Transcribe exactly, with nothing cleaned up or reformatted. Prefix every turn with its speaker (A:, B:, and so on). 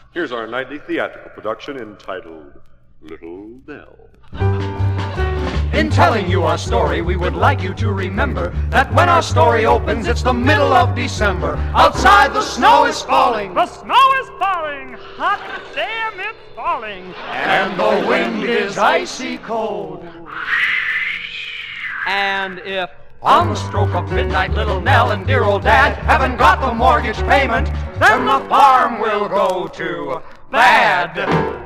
A: Here's our nightly theatrical production entitled Little Nell.
B: In telling you our story, we would like you to remember that when our story opens, it's the middle of December. Outside, the snow is falling.
C: The snow is falling. Hot damn, it's falling.
B: And the wind is icy cold.
C: And if
B: on the stroke of midnight, little Nell and dear old Dad haven't got the mortgage payment, then the farm will go to bad.